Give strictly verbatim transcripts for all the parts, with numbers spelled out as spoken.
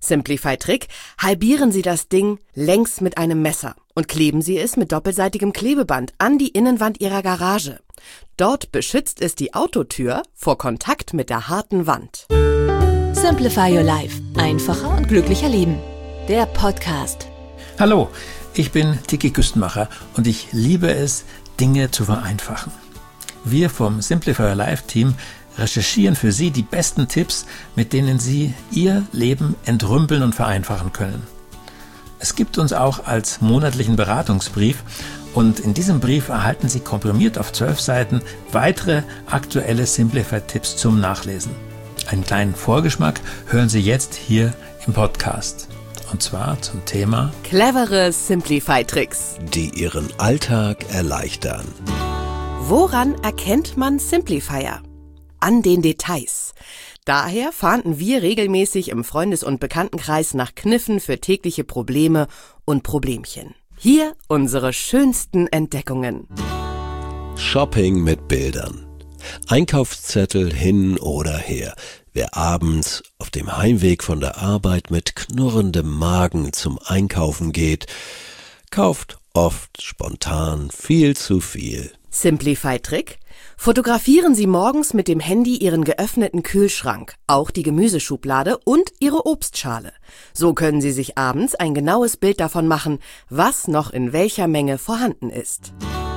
Simplify-Trick: Halbieren Sie das Ding längs mit einem Messer und kleben Sie es mit doppelseitigem Klebeband an die Innenwand Ihrer Garage. Dort beschützt es die Autotür vor Kontakt mit der harten Wand. Simplify Your Life. Einfacher und glücklicher Leben. Der Podcast. Hallo, ich bin Tiki Küstenmacher und ich liebe es, Dinge zu vereinfachen. Wir vom Simplify Your Life Team recherchieren für Sie die besten Tipps, mit denen Sie Ihr Leben entrümpeln und vereinfachen können. Es gibt uns auch als monatlichen Beratungsbrief und in diesem Brief erhalten Sie komprimiert auf zwölf Seiten weitere aktuelle Simplify-Tipps zum Nachlesen. Einen kleinen Vorgeschmack hören Sie jetzt hier im Podcast. Und zwar zum Thema Clevere Simplify-Tricks, die Ihren Alltag erleichtern. Woran erkennt man Simplifier? An den Details. Daher fahnden wir regelmäßig im Freundes- und Bekanntenkreis nach Kniffen für tägliche Probleme und Problemchen. Hier unsere schönsten Entdeckungen. Shopping mit Bildern. Einkaufszettel hin oder her. Wer abends auf dem Heimweg von der Arbeit mit knurrendem Magen zum Einkaufen geht, kauft oft spontan viel zu viel. Simplify-Trick: Fotografieren Sie morgens mit dem Handy Ihren geöffneten Kühlschrank, auch die Gemüseschublade und Ihre Obstschale. So können Sie sich abends ein genaues Bild davon machen, was noch in welcher Menge vorhanden ist.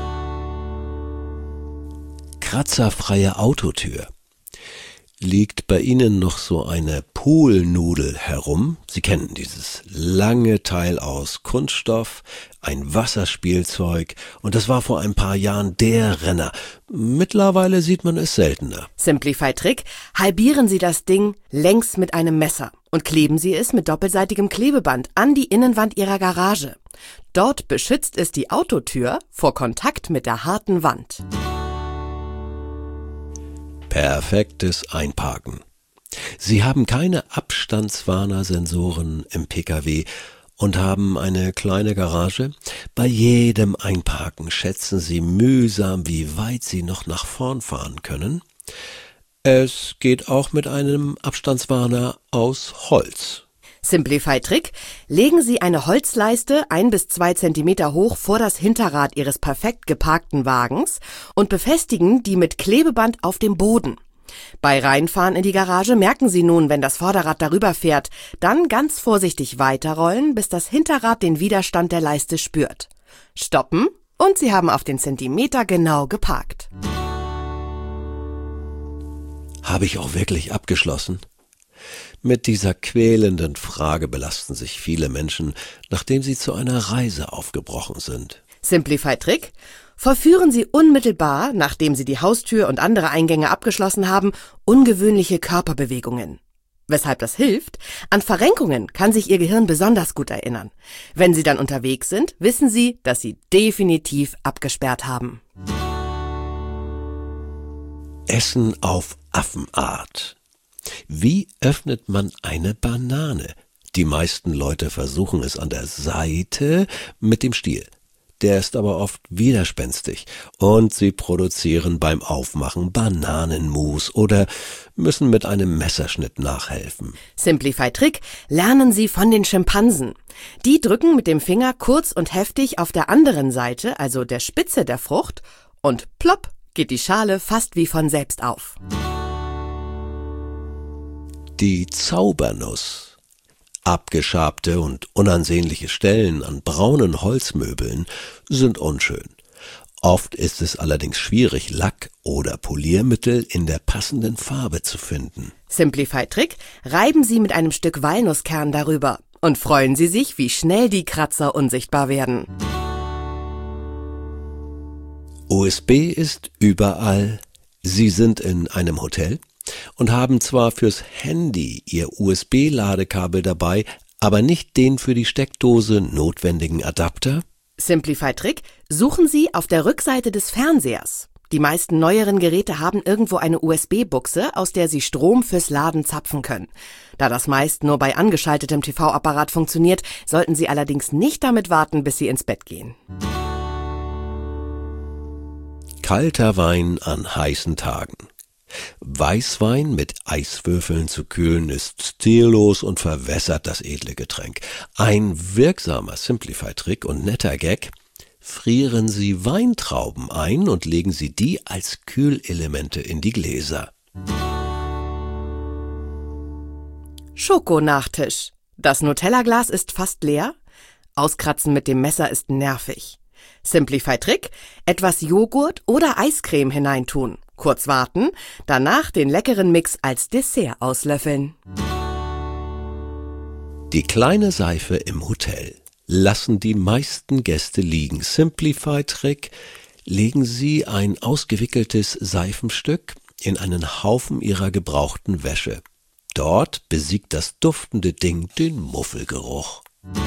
Kratzerfreie Autotür. Liegt bei Ihnen noch so eine Poolnudel herum? Sie kennen dieses lange Teil aus Kunststoff, ein Wasserspielzeug, und das war vor ein paar Jahren der Renner. Mittlerweile sieht man es seltener. Simplify-Trick: Halbieren Sie das Ding längs mit einem Messer und kleben Sie es mit doppelseitigem Klebeband an die Innenwand Ihrer Garage. Dort beschützt es die Autotür vor Kontakt mit der harten Wand. Perfektes Einparken. Sie haben keine Abstandswarner-Sensoren im Pkw und haben eine kleine Garage. Bei jedem Einparken schätzen Sie mühsam, wie weit Sie noch nach vorn fahren können. Es geht auch mit einem Abstandswarner aus Holz. Simplify-Trick: Legen Sie eine Holzleiste ein bis zwei Zentimeter hoch vor das Hinterrad Ihres perfekt geparkten Wagens und befestigen die mit Klebeband auf dem Boden. Bei Reinfahren in die Garage merken Sie nun, wenn das Vorderrad darüber fährt, dann ganz vorsichtig weiterrollen, bis das Hinterrad den Widerstand der Leiste spürt. Stoppen und Sie haben auf den Zentimeter genau geparkt. Habe ich auch wirklich abgeschlossen? Mit dieser quälenden Frage belasten sich viele Menschen, nachdem sie zu einer Reise aufgebrochen sind. Simplify-Trick: Vollführen Sie unmittelbar, nachdem Sie die Haustür und andere Eingänge abgeschlossen haben, ungewöhnliche Körperbewegungen. Weshalb das hilft? An Verrenkungen kann sich Ihr Gehirn besonders gut erinnern. Wenn Sie dann unterwegs sind, wissen Sie, dass Sie definitiv abgesperrt haben. Essen auf Affenart. Wie öffnet man eine Banane? Die meisten Leute versuchen es an der Seite mit dem Stiel. Der ist aber oft widerspenstig und sie produzieren beim Aufmachen Bananenmus oder müssen mit einem Messerschnitt nachhelfen. Simplify-Trick: Lernen Sie von den Schimpansen. Die drücken mit dem Finger kurz und heftig auf der anderen Seite, also der Spitze der Frucht, und plopp geht die Schale fast wie von selbst auf. Die Zaubernuss. Abgeschabte und unansehnliche Stellen an braunen Holzmöbeln sind unschön. Oft ist es allerdings schwierig, Lack oder Poliermittel in der passenden Farbe zu finden. Simplify-Trick: Reiben Sie mit einem Stück Walnusskern darüber und freuen Sie sich, wie schnell die Kratzer unsichtbar werden. U S B ist überall. Sie sind in einem Hotel und haben zwar fürs Handy Ihr U S B-Ladekabel dabei, aber nicht den für die Steckdose notwendigen Adapter? Simplify-Trick: Suchen Sie auf der Rückseite des Fernsehers. Die meisten neueren Geräte haben irgendwo eine U S B-Buchse, aus der Sie Strom fürs Laden zapfen können. Da das meist nur bei angeschaltetem T V-Apparat funktioniert, sollten Sie allerdings nicht damit warten, bis Sie ins Bett gehen. Kalter Wein an heißen Tagen. Weißwein mit Eiswürfeln zu kühlen ist stillos und verwässert das edle Getränk. Ein wirksamer Simplify-Trick und netter Gag: frieren Sie Weintrauben ein und legen Sie die als Kühlelemente in die Gläser. Schokonachtisch. Das Nutella-Glas ist fast leer. Auskratzen mit dem Messer ist nervig. Simplify-Trick: etwas Joghurt oder Eiscreme hineintun. Kurz warten, danach den leckeren Mix als Dessert auslöffeln. Die kleine Seife im Hotel lassen die meisten Gäste liegen. Simplify-Trick: legen Sie ein ausgewickeltes Seifenstück in einen Haufen Ihrer gebrauchten Wäsche. Dort besiegt das duftende Ding den Muffelgeruch.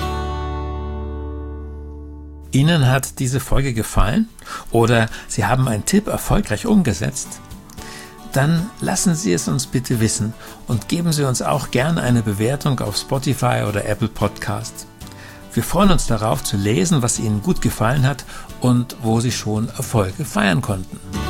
Ihnen hat diese Folge gefallen oder Sie haben einen Tipp erfolgreich umgesetzt? Dann lassen Sie es uns bitte wissen und geben Sie uns auch gerne eine Bewertung auf Spotify oder Apple Podcast. Wir freuen uns darauf zu lesen, was Ihnen gut gefallen hat und wo Sie schon Erfolge feiern konnten.